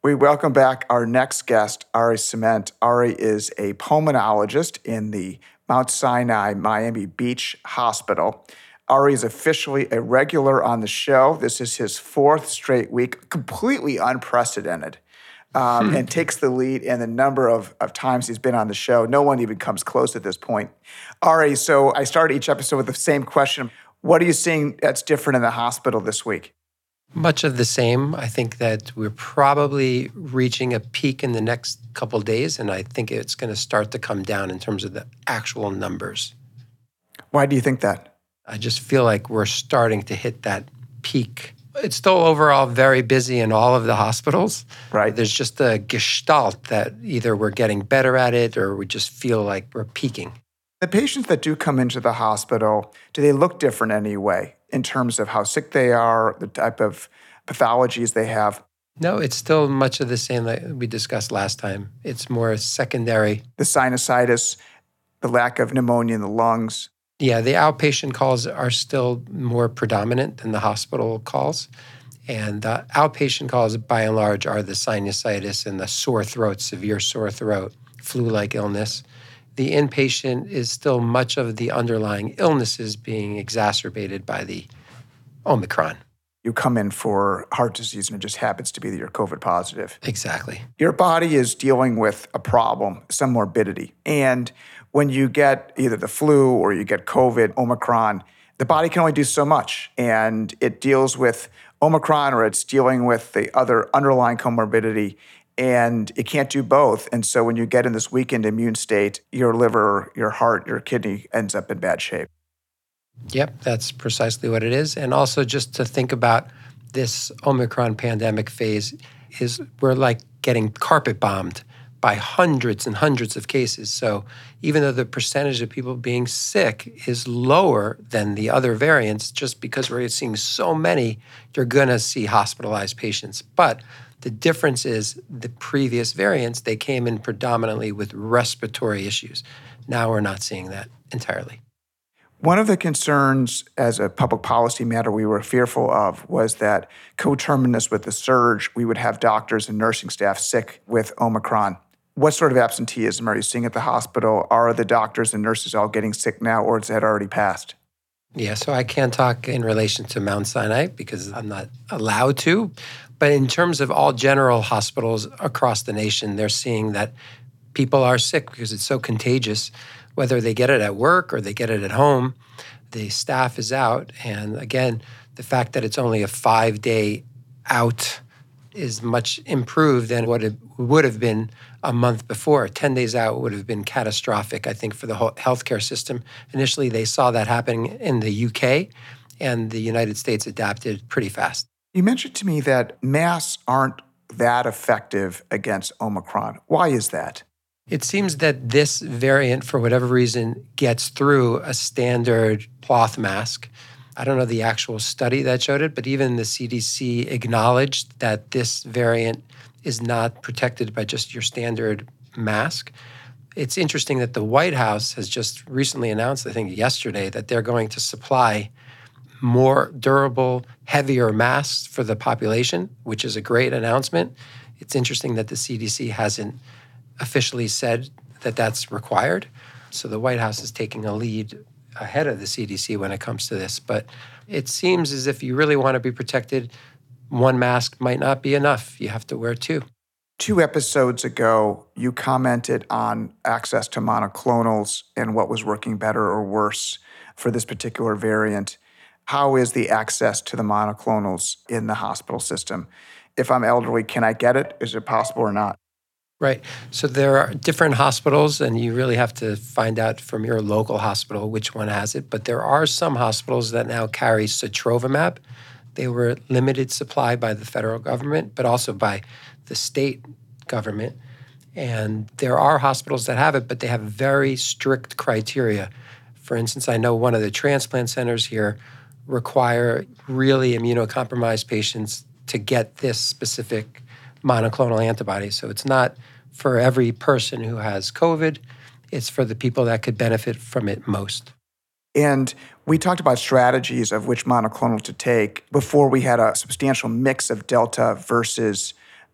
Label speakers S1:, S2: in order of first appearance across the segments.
S1: We welcome back our next guest, Ari Cement. Ari is a pulmonologist in the Mount Sinai Miami Beach Hospital. Ari is officially a regular on the show. This is his fourth straight week, completely unprecedented, and takes the lead in the number of times he's been on the show. No one even comes close at this point. Ari, so I start each episode with the same question. What are you seeing that's different in the hospital this week?
S2: Much of the same. I think that we're probably reaching a peak in the next couple of days, and I think it's going to start to come down in terms of the actual numbers.
S1: Why do you think that?
S2: I just feel like we're starting to hit that peak. It's still overall very busy in all of the hospitals.
S1: Right.
S2: There's just a gestalt that either we're getting better at it or we just feel like we're peaking.
S1: The patients that do come into the hospital, do they look different anyway in terms of how sick they are, the type of pathologies they have?
S2: No, it's still much of the same like we discussed last time. It's more secondary.
S1: The sinusitis, the lack of pneumonia in the lungs.
S2: Yeah, the outpatient calls are still more predominant than the hospital calls. And the outpatient calls, by and large, are the sinusitis and the sore throat, severe sore throat, flu-like illness. The inpatient is still much of the underlying illnesses being exacerbated by the Omicron.
S1: You come in for heart disease and it just happens to be that you're COVID positive.
S2: Exactly.
S1: Your body is dealing with a problem, some morbidity. And when you get either the flu or you get COVID, Omicron, the body can only do so much. And it deals with Omicron or it's dealing with the other underlying comorbidity. And it can't do both. And so when you get in this weakened immune state, your liver, your heart, your kidney ends up in bad shape.
S2: Yep, that's precisely what it is. And also just to think about this Omicron pandemic phase is we're like getting carpet bombed by hundreds and hundreds of cases. So even though the percentage of people being sick is lower than the other variants, just because we're seeing so many, you're going to see hospitalized patients. But the difference is the previous variants, they came in predominantly with respiratory issues. Now we're not seeing that entirely.
S1: One of the concerns as a public policy matter we were fearful of was that coterminous with the surge, we would have doctors and nursing staff sick with Omicron. What sort of absenteeism are you seeing at the hospital? Are the doctors and nurses all getting sick now, or has that already passed?
S2: Yeah, so I can't talk in relation to Mount Sinai because I'm not allowed to. But in terms of all general hospitals across the nation, they're seeing that people are sick because it's so contagious. Whether they get it at work or they get it at home, the staff is out. And again, the fact that it's only a 5-day out is much improved than what it would have been a month before. 10 days out would have been catastrophic, I think, for the whole healthcare system. Initially, they saw that happening in the UK, and the United States adapted pretty fast.
S1: You mentioned to me that masks aren't that effective against Omicron. Why is that?
S2: It seems that this variant, for whatever reason, gets through a standard cloth mask. I don't know the actual study that showed it, but even the CDC acknowledged that this variant is not protected by just your standard mask. It's interesting that the White House has just recently announced, I think yesterday, that they're going to supply more durable, heavier masks for the population, which is a great announcement. It's interesting that the CDC hasn't officially said that that's required. So the White House is taking a lead ahead of the CDC when it comes to this. But it seems as if you really want to be protected, one mask might not be enough. You have to wear two.
S1: 2 episodes ago, you commented on access to monoclonals and what was working better or worse for this particular variant. How is the access to the monoclonals in the hospital system? If I'm elderly, can I get it? Is it possible or not?
S2: Right. So there are different hospitals, and you really have to find out from your local hospital which one has it. But there are some hospitals that now carry sotrovimab. They were limited supply by the federal government, but also by the state government. And there are hospitals that have it, but they have very strict criteria. For instance, I know one of the transplant centers here require really immunocompromised patients to get this specific monoclonal antibody. So it's not for every person who has COVID. It's for the people that could benefit from it most.
S1: And we talked about strategies of which monoclonal to take before we had a substantial mix of Delta versus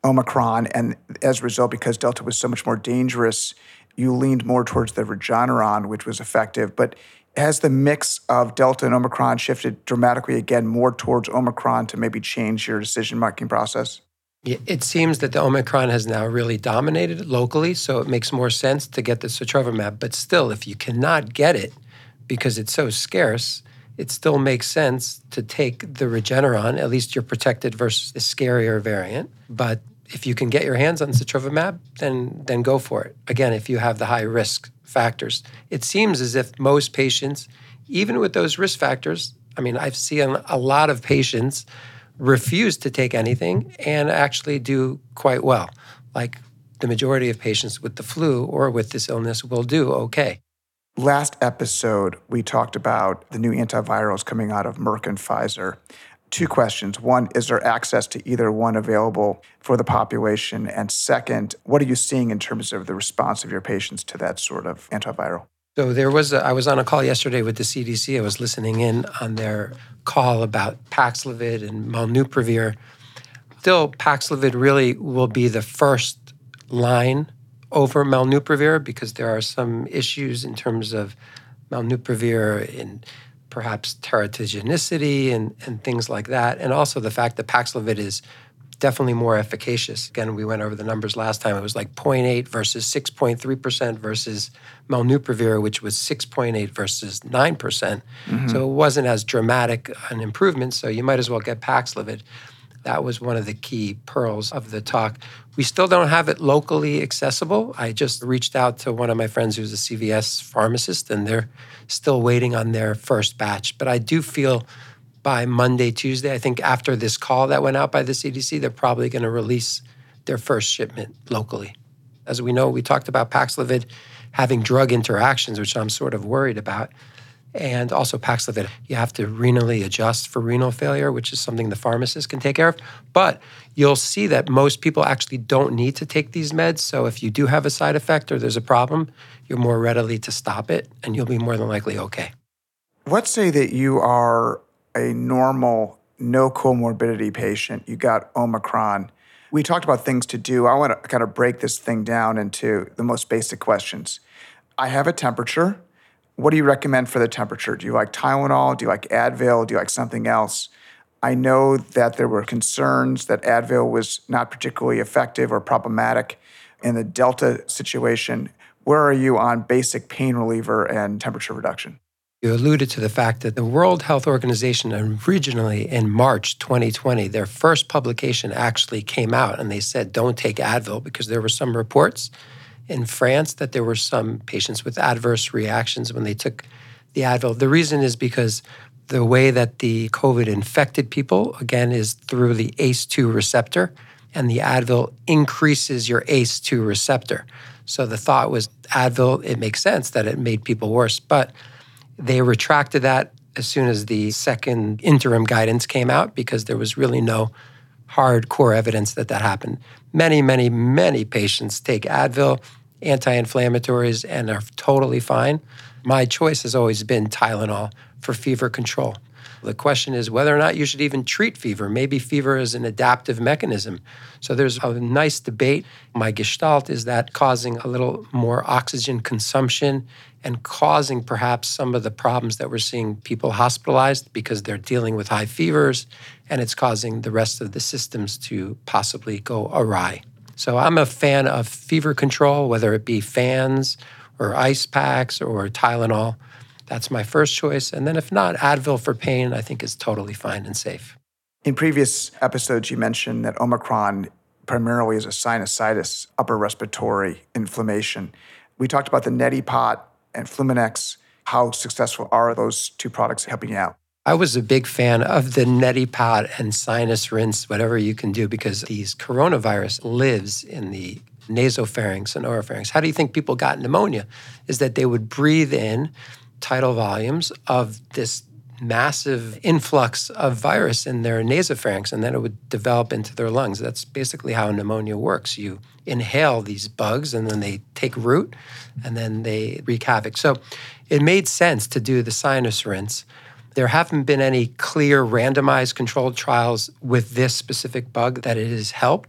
S1: Omicron, and as a result, because Delta was so much more dangerous, you leaned more towards the Regeneron, which was effective. But has the mix of Delta and Omicron shifted dramatically again more towards Omicron to maybe change your decision-making process?
S2: Yeah, it seems that the Omicron has now really dominated locally, so it makes more sense to get the sotrovimab. But still, if you cannot get it because it's so scarce, it still makes sense to take the Regeneron. At least you're protected versus the scarier variant. But if you can get your hands on sotrovimab, then go for it. Again, if you have the high risk factors. It seems as if most patients, even with those risk factors, I mean, I've seen a lot of patients refuse to take anything and actually do quite well. Like the majority of patients with the flu or with this illness will do okay.
S1: Last episode, we talked about the new antivirals coming out of Merck and Pfizer. Two questions. One, is there access to either one available for the population? And second, what are you seeing in terms of the response of your patients to that sort of antiviral?
S2: So I was on a call yesterday with the CDC. I was listening in on their call about Paxlovid and Molnupiravir. Still, Paxlovid really will be the first line over Molnupiravir because there are some issues in terms of Molnupiravir and perhaps teratogenicity and things like that. And also the fact that Paxlovid is definitely more efficacious. Again, we went over the numbers last time. It was like 0.8 versus 6.3% versus Molnupiravir, which was 6.8 versus 9%. Mm-hmm. So it wasn't as dramatic an improvement, so you might as well get Paxlovid. That was one of the key pearls of the talk. We still don't have it locally accessible. I just reached out to one of my friends who's a CVS pharmacist, and they're still waiting on their first batch. But I do feel by Monday, Tuesday, I think after this call that went out by the CDC, they're probably going to release their first shipment locally. As we know, we talked about Paxlovid having drug interactions, which I'm sort of worried about. And also Paxlovid, you have to renally adjust for renal failure, which is something the pharmacist can take care of. But you'll see that most people actually don't need to take these meds. So if you do have a side effect or there's a problem, you're more readily to stop it, and you'll be more than likely okay.
S1: Let's say that you are a normal, no comorbidity patient. You got Omicron. We talked about things to do. I want to kind of break this thing down into the most basic questions. I have a temperature. What do you recommend for the temperature? Do you like Tylenol? Do you like Advil? Do you like something else? I know that there were concerns that Advil was not particularly effective or problematic in the Delta situation. Where are you on basic pain reliever and temperature reduction?
S2: You alluded to the fact that the World Health Organization originally in March 2020, their first publication actually came out and they said, don't take Advil because there were some reports in France that there were some patients with adverse reactions when they took the Advil. The reason is because the way that the COVID infected people, again, is through the ACE2 receptor, and the Advil increases your ACE2 receptor. So the thought was Advil, it makes sense that it made people worse, but they retracted that as soon as the second interim guidance came out because there was really no hardcore evidence that happened. Many, many, many patients take Advil, anti-inflammatories, and are totally fine. My choice has always been Tylenol for fever control. The question is whether or not you should even treat fever. Maybe fever is an adaptive mechanism. So there's a nice debate. My gestalt is that causing a little more oxygen consumption and causing perhaps some of the problems that we're seeing people hospitalized because they're dealing with high fevers, and it's causing the rest of the systems to possibly go awry. So I'm a fan of fever control, whether it be fans or ice packs or Tylenol. That's my first choice. And then if not, Advil for pain, I think is totally fine and safe.
S1: In previous episodes, you mentioned that Omicron primarily is a sinusitis, upper respiratory inflammation. We talked about the Neti Pot and Fluminex. How successful are those two products helping you out?
S2: I was a big fan of the Neti Pot and sinus rinse, whatever you can do, because these coronavirus lives in the nasopharynx and oropharynx. How do you think people got pneumonia? Is that they would breathe in tidal volumes of this massive influx of virus in their nasopharynx, and then it would develop into their lungs. That's basically how pneumonia works. You inhale these bugs, and then they take root, and then they wreak havoc. So it made sense to do the sinus rinse. There haven't been any clear randomized controlled trials with this specific bug that it has helped.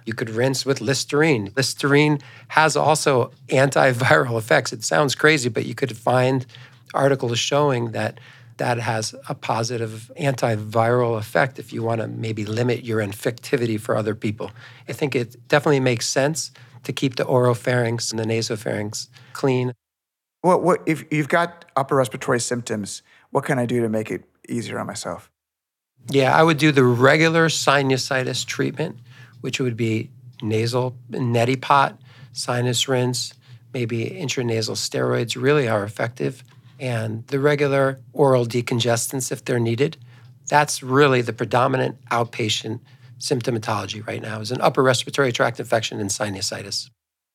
S2: You could rinse with Listerine. Listerine has also antiviral effects. It sounds crazy, but you could find articles showing that that has a positive antiviral effect if you want to maybe limit your infectivity for other people. I think it definitely makes sense to keep the oropharynx and the nasopharynx clean.
S1: What if you've got upper respiratory symptoms, what can I do to make it easier on myself?
S2: Yeah, I would do the regular sinusitis treatment, which would be nasal neti pot, sinus rinse, maybe intranasal steroids really are effective, and the regular oral decongestants if they're needed. That's really the predominant outpatient symptomatology right now is an upper respiratory tract infection and sinusitis.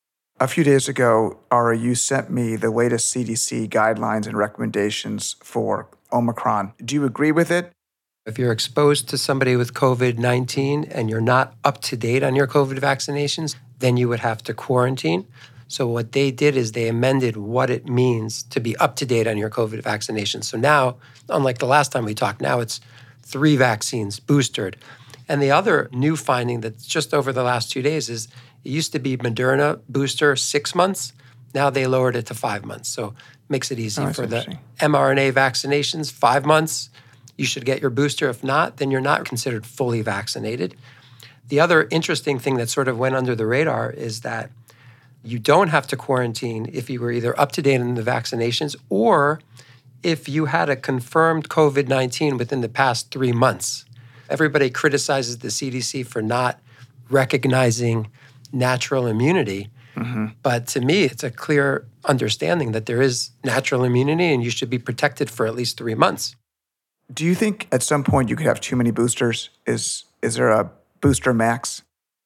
S1: A few days ago, Ari, you sent me the latest CDC guidelines and recommendations for Omicron. Do you agree with it?
S2: If you're exposed to somebody with COVID-19 and you're not up to date on your COVID vaccinations, then you would have to quarantine. So what they did is they amended what it means to be up to date on your COVID vaccination. So now, unlike the last time we talked, now it's 3 vaccines boosted. And the other new finding that's just over the last 2 days is it used to be Moderna booster 6 months. Now they lowered it to 5 months. So it makes it easy for the mRNA vaccinations, 5 months. You should get your booster. If not, then you're not considered fully vaccinated. The other interesting thing that sort of went under the radar is that you don't have to quarantine if you were either up to date on the vaccinations or if you had a confirmed COVID-19 within the past 3 months. Everybody criticizes the CDC for not recognizing natural immunity. But to me, it's a clear understanding that there is natural immunity and you should be protected for at least 3 months.
S1: Do you think at some point you could have too many boosters? Is there a booster max?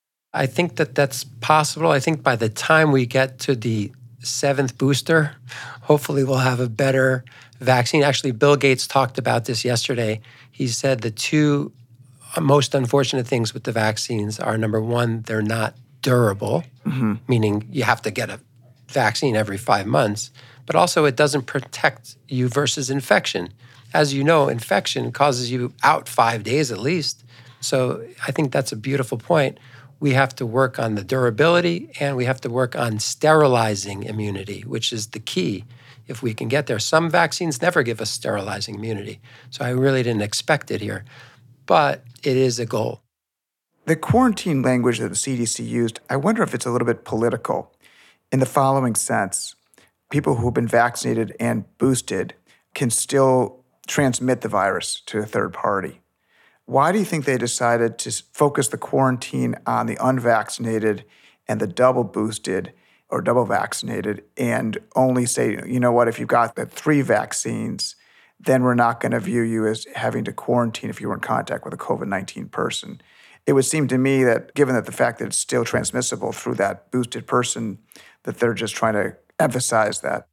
S2: I think that that's possible. I think by the time we get to the 7th booster, hopefully we'll have a better vaccine. Actually, Bill Gates talked about this yesterday. He said the 2 most unfortunate things with the vaccines are, number one, they're not durable, meaning you have to get a vaccine every 5 months, but also it doesn't protect you versus infection. As you know, infection causes you out 5 days at least. So I think that's a beautiful point. We have to work on the durability and we have to work on sterilizing immunity, which is the key if we can get there. Some vaccines never give us sterilizing immunity. So I really didn't expect it here, but it is a goal.
S1: The quarantine language that the CDC used, I wonder if it's a little bit political in the following sense. People who've been vaccinated and boosted can still transmit the virus to a third party. Why do you think they decided to focus the quarantine on the unvaccinated and the double boosted or double vaccinated and only say, you know what, if you've got the 3 vaccines, then we're not going to view you as having to quarantine if you were in contact with a COVID-19 person? It would seem to me that given that the fact that it's still transmissible through that boosted person, that they're just trying to emphasize that.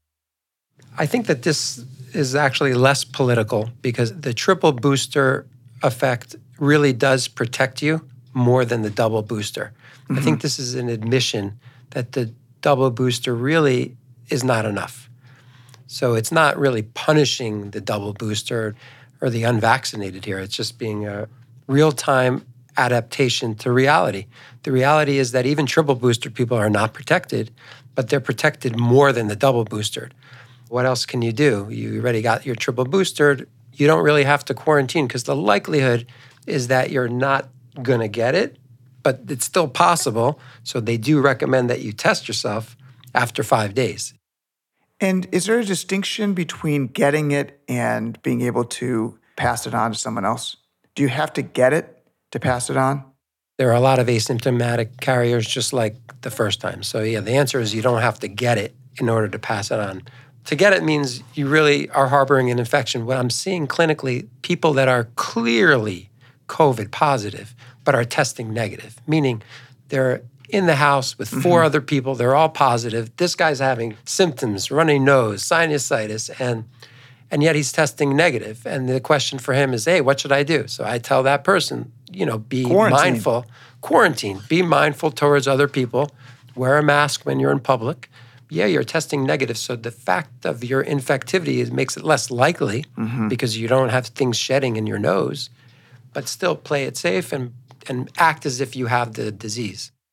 S2: I think that this is actually less political because the triple booster effect really does protect you more than the double booster. I think this is an admission that the double booster really is not enough. So it's not really punishing the double booster or the unvaccinated here. It's just being a real-time adaptation to reality. The reality is that even triple booster people are not protected, but they're protected more than the double booster. What else can you do? You already got your triple booster. You don't really have to quarantine because the likelihood is that you're not going to get it, but it's still possible. So they do recommend that you test yourself after 5 days.
S1: And is there a distinction between getting it and being able to pass it on to someone else? Do you have to get it to pass it on?
S2: There are a lot of asymptomatic carriers just like the first time. So yeah, the answer is you don't have to get it in order to pass it on. To get it means you really are harboring an infection. What I'm seeing clinically, people that are clearly COVID positive but are testing negative, meaning they're in the house with 4 other people, they're all positive. This guy's having symptoms, runny nose, sinusitis, and yet he's testing negative. And the question for him is, hey, what should I do? So I tell that person, be mindful. Quarantine. Be mindful towards other people. Wear a mask when you're in public. Yeah, you're testing negative. So the fact of your infectivity makes it less likely because you don't have things shedding in your nose. But still play it safe and act as if you have the disease.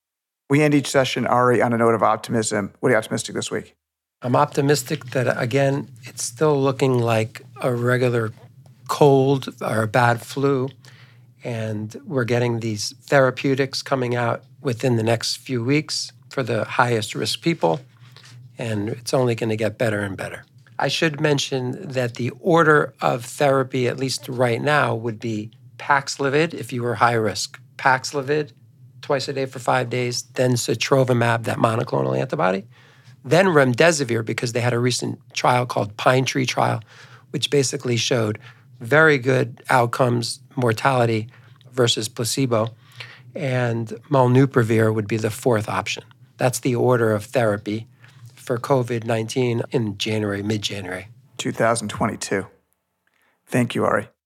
S1: We end each session, Ari, on a note of optimism. What are you optimistic this week?
S2: I'm optimistic that, again, it's still looking like a regular cold or a bad flu, and we're getting these therapeutics coming out within the next few weeks for the highest risk people, and it's only going to get better and better. I should mention that the order of therapy, at least right now, would be Paxlovid if you were high risk. Paxlovid, twice a day for 5 days, then sotrovimab, that monoclonal antibody, then remdesivir, because they had a recent trial called Pine Tree trial, which basically showed very good outcomes, mortality versus placebo, and molnupiravir would be the fourth option. That's the order of therapy for COVID-19 in January, mid-January.
S1: 2022. Thank you, Ari.